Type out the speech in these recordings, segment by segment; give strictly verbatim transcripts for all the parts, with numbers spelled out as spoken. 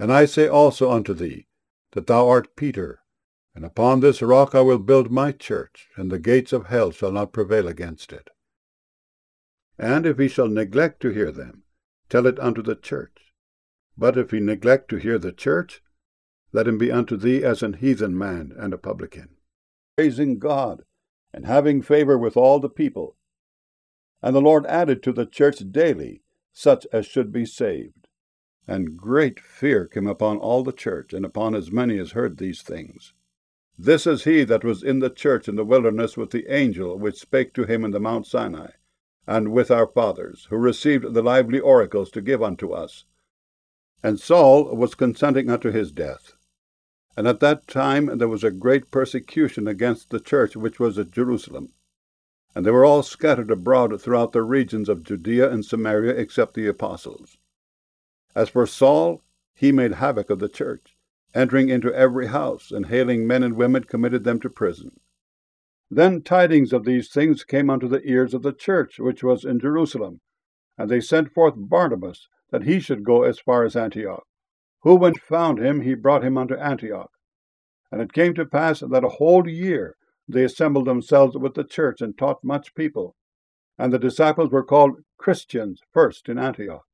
And I say also unto thee, that thou art Peter, and upon this rock I will build my church, and the gates of hell shall not prevail against it. And if he shall neglect to hear them, tell it unto the church. But if he neglect to hear the church, let him be unto thee as an heathen man and a publican, praising God, and having favor with all the people. And the Lord added to the church daily such as should be saved. And great fear came upon all the church, and upon as many as heard these things. This is he that was in the church in the wilderness with the angel which spake to him in the Mount Sinai, and with our fathers, who received the lively oracles to give unto us. And Saul was consenting unto his death. And at that time there was a great persecution against the church which was at Jerusalem. And they were all scattered abroad throughout the regions of Judea and Samaria, except the apostles. As for Saul, he made havoc of the church, entering into every house, and hailing men and women, committed them to prison. Then tidings of these things came unto the ears of the church which was in Jerusalem, and they sent forth Barnabas, that he should go as far as Antioch. Who, when found him, he brought him unto Antioch. And it came to pass that a whole year they assembled themselves with the church, and taught much people. And the disciples were called Christians first in Antioch.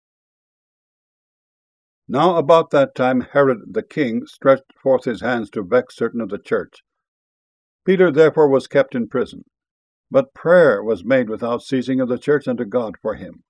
Now about that time Herod the king stretched forth his hands to vex certain of the church. Peter therefore was kept in prison, but prayer was made without ceasing of the church unto God for him.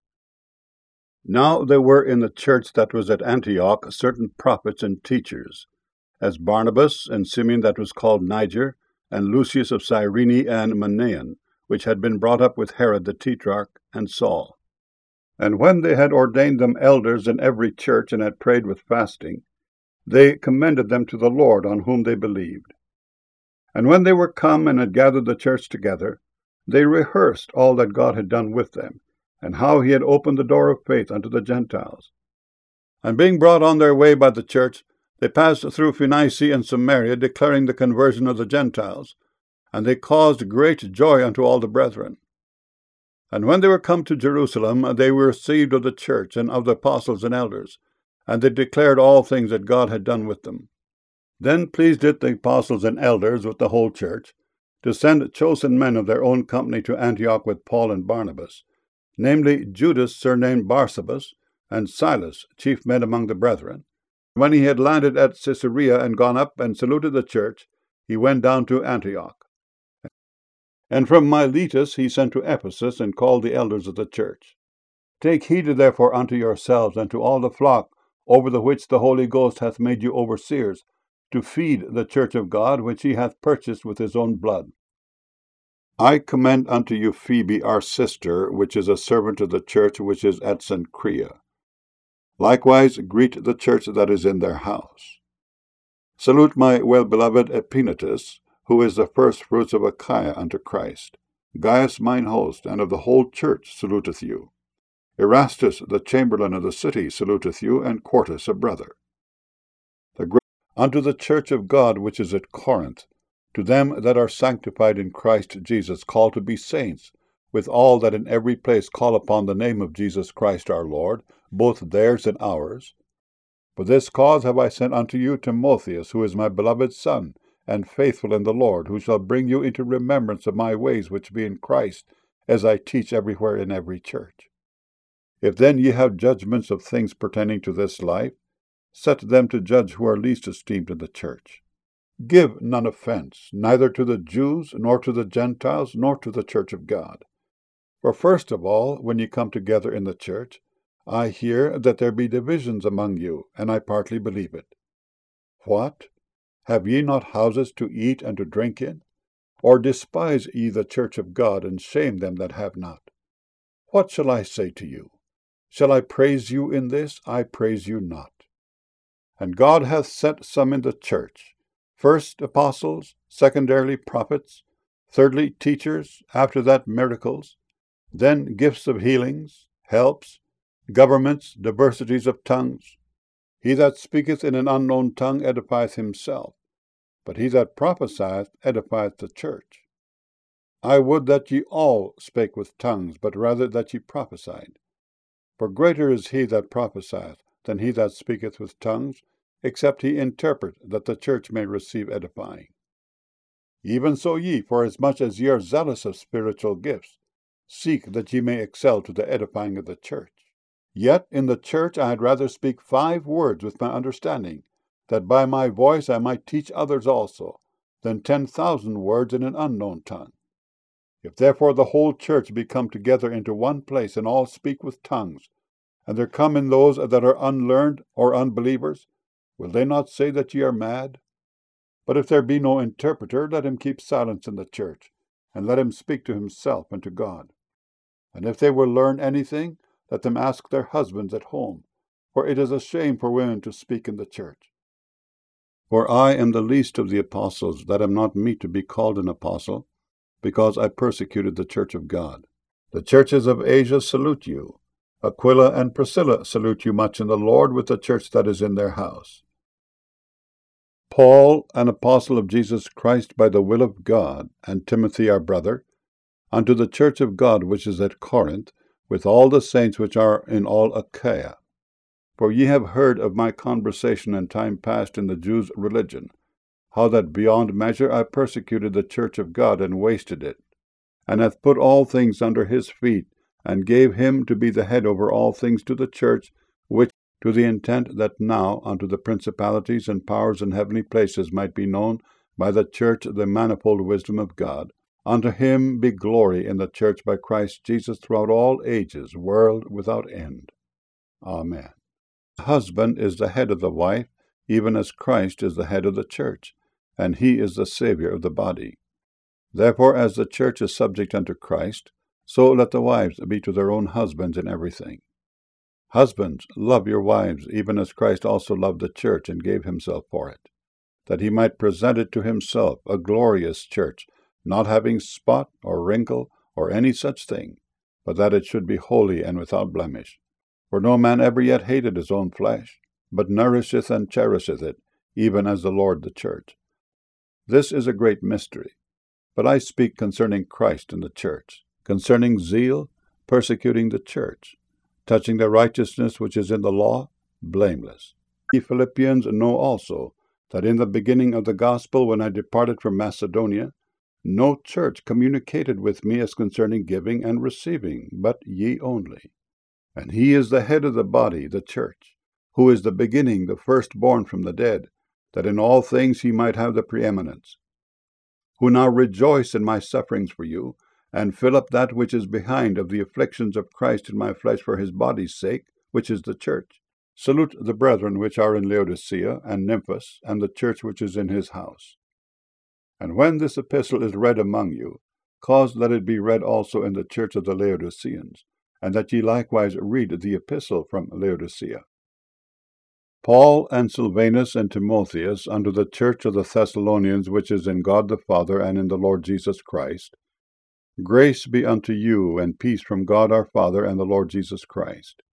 Now there were in the church that was at Antioch certain prophets and teachers, as Barnabas, and Simeon that was called Niger, and Lucius of Cyrene, and Manaen, which had been brought up with Herod the tetrarch, and Saul. And when they had ordained them elders in every church, and had prayed with fasting, they commended them to the Lord, on whom they believed. And when they were come and had gathered the church together, they rehearsed all that God had done with them, and how he had opened the door of faith unto the Gentiles. And being brought on their way by the church, they passed through Phoenicia and Samaria, declaring the conversion of the Gentiles, and they caused great joy unto all the brethren. And when they were come to Jerusalem, they were received of the church and of the apostles and elders, and they declared all things that God had done with them. Then pleased it the apostles and elders with the whole church to send chosen men of their own company to Antioch with Paul and Barnabas, namely Judas surnamed Barsabas, and Silas, chief men among the brethren. When he had landed at Caesarea and gone up and saluted the church, he went down to Antioch. And from Miletus he sent to Ephesus, and called the elders of the church. Take heed therefore unto yourselves, and to all the flock, over the which the Holy Ghost hath made you overseers, to feed the church of God, which he hath purchased with his own blood. I commend unto you Phoebe, our sister, which is a servant of the church which is at Cenchrea. Likewise greet the church that is in their house. Salute my well-beloved Epaenetus, who is the firstfruits of Achaia unto Christ. Gaius mine host, and of the whole church, saluteth you. Erastus, the chamberlain of the city, saluteth you, and Quartus, a brother. The grace unto the church of God which is at Corinth, to them that are sanctified in Christ Jesus, called to be saints, with all that in every place call upon the name of Jesus Christ our Lord, both theirs and ours. For this cause have I sent unto you Timotheus, who is my beloved son, and faithful in the Lord, who shall bring you into remembrance of my ways which be in Christ, as I teach everywhere in every church. If then ye have judgments of things pertaining to this life, set them to judge who are least esteemed in the church. Give none offense, neither to the Jews, nor to the Gentiles, nor to the church of God. For first of all, when ye come together in the church, I hear that there be divisions among you, and I partly believe it. What? Have ye not houses to eat and to drink in? Or despise ye the church of God, and shame them that have not? What shall I say to you? Shall I praise you in this? I praise you not. And God hath set some in the church, first apostles, secondarily prophets, thirdly teachers, after that miracles, then gifts of healings, helps, governments, diversities of tongues. He that speaketh in an unknown tongue edifieth himself, but he that prophesieth edifieth the church. I would that ye all spake with tongues, but rather that ye prophesied. For greater is he that prophesieth, than he that speaketh with tongues, except he interpret, that the church may receive edifying. Even so ye, forasmuch as ye are zealous of spiritual gifts, seek that ye may excel to the edifying of the church. Yet in the church I had rather speak five words with my understanding, that by my voice I might teach others also, than ten thousand words in an unknown tongue. If therefore the whole church be come together into one place, and all speak with tongues, and there come in those that are unlearned or unbelievers, will they not say that ye are mad? But if there be no interpreter, let him keep silence in the church, and let him speak to himself and to God. And if they will learn anything, let them ask their husbands at home, for it is a shame for women to speak in the church. For I am the least of the apostles, that am not meet to be called an apostle, because I persecuted the church of God. The churches of Asia salute you. Aquila and Priscilla salute you much in the Lord with the church that is in their house. Paul, an apostle of Jesus Christ by the will of God, and Timothy our brother, unto the church of God which is at Corinth, with all the saints which are in all Achaia. For ye have heard of my conversation in time past in the Jews' religion, how that beyond measure I persecuted the church of God, and wasted it, and hath put all things under his feet, and gave him to be the head over all things to the church, which, to the intent that now unto the principalities and powers in heavenly places might be known by the church the manifold wisdom of God, unto him be glory in the church by Christ Jesus throughout all ages, world without end. Amen. The husband is the head of the wife, even as Christ is the head of the church, and he is the Saviour of the body. Therefore, as the church is subject unto Christ, so let the wives be to their own husbands in everything. Husbands, love your wives, even as Christ also loved the church and gave himself for it, that he might present it to himself a glorious church, not having spot or wrinkle or any such thing, but that it should be holy and without blemish. For no man ever yet hated his own flesh, but nourisheth and cherisheth it, even as the Lord the church. This is a great mystery. But I speak concerning Christ and the church, concerning zeal, persecuting the church, touching the righteousness which is in the law, blameless. Ye Philippians know also that in the beginning of the gospel, when I departed from Macedonia, no church communicated with me as concerning giving and receiving, but ye only. And he is the head of the body, the church, who is the beginning, the firstborn from the dead, that in all things he might have the preeminence. Who now rejoice in my sufferings for you, and fill up that which is behind of the afflictions of Christ in my flesh for his body's sake, which is the church. Salute the brethren which are in Laodicea, and Nymphas, and the church which is in his house. And when this epistle is read among you, cause that it be read also in the church of the Laodiceans, and that ye likewise read the epistle from Laodicea. Paul and Silvanus and Timotheus unto the church of the Thessalonians which is in God the Father and in the Lord Jesus Christ, grace be unto you, and peace from God our Father and the Lord Jesus Christ.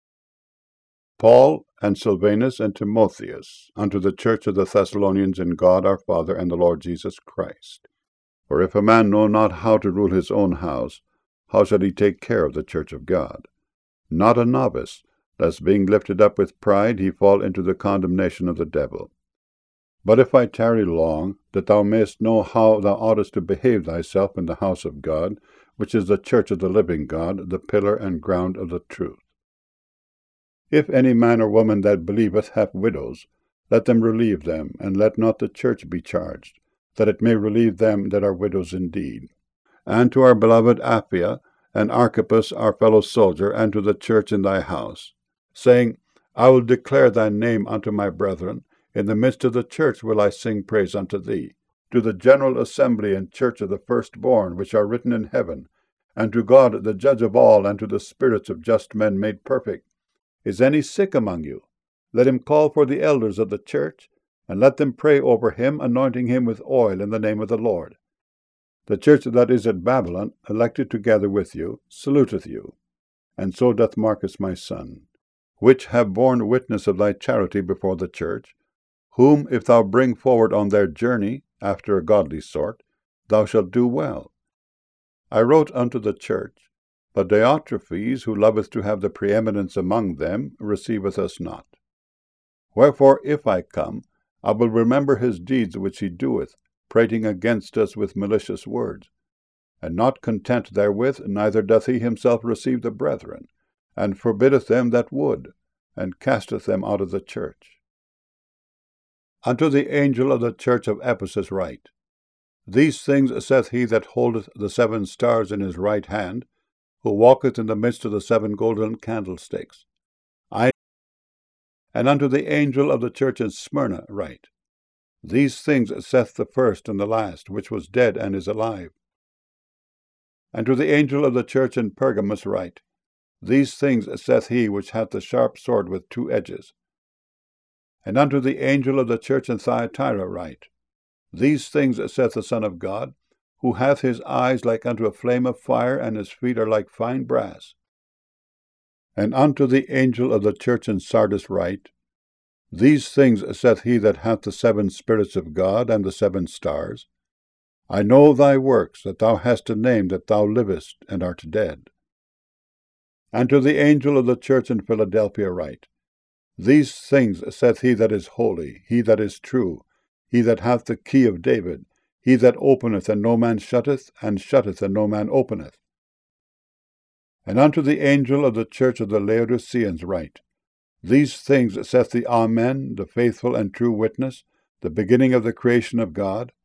Paul and Silvanus and Timotheus unto the church of the Thessalonians in God our Father and the Lord Jesus Christ. For if a man know not how to rule his own house, how shall he take care of the church of God? Not a novice, lest being lifted up with pride he fall into the condemnation of the devil. But if I tarry long, that thou mayest know how thou oughtest to behave thyself in the house of God, which is the church of the living God, the pillar and ground of the truth. If any man or woman that believeth have widows, let them relieve them, and let not the church be charged, that it may relieve them that are widows indeed. And to our beloved Apphia, and Archippus our fellow soldier, and to the church in thy house, saying, I will declare thy name unto my brethren, in the midst of the church will I sing praise unto thee, to the general assembly and church of the firstborn which are written in heaven, and to God the judge of all, and to the spirits of just men made perfect. Is any sick among you? Let him call for the elders of the church, and let them pray over him, anointing him with oil in the name of the Lord. The church that is at Babylon, elected together with you, saluteth you, and so doth Marcus my son, which have borne witness of thy charity before the church, whom if thou bring forward on their journey, after a godly sort, thou shalt do well. I wrote unto the church, But Diotrephes, who loveth to have the preeminence among them, receiveth us not. Wherefore, if I come, I will remember his deeds which he doeth, prating against us with malicious words. And not content therewith, neither doth he himself receive the brethren, and forbiddeth them that would, and casteth them out of the church. Unto the angel of the church of Ephesus write, These things saith he that holdeth the seven stars in his right hand, who walketh in the midst of the seven golden candlesticks. I And unto the angel of the church in Smyrna write, These things saith the first and the last, which was dead and is alive. And to the angel of the church in Pergamos write, These things saith he which hath the sharp sword with two edges. And unto the angel of the church in Thyatira write, These things saith the Son of God, who hath his eyes like unto a flame of fire, and his feet are like fine brass. And unto the angel of the church in Sardis write, These things saith he that hath the seven spirits of God and the seven stars. I know thy works, that thou hast a name, that thou livest and art dead. And to the angel of the church in Philadelphia write, These things saith he that is holy, he that is true, he that hath the key of David, he that openeth and no man shutteth, and shutteth and no man openeth. And unto the angel of the church of the Laodiceans write, These things saith the Amen, the faithful and true witness, the beginning of the creation of God.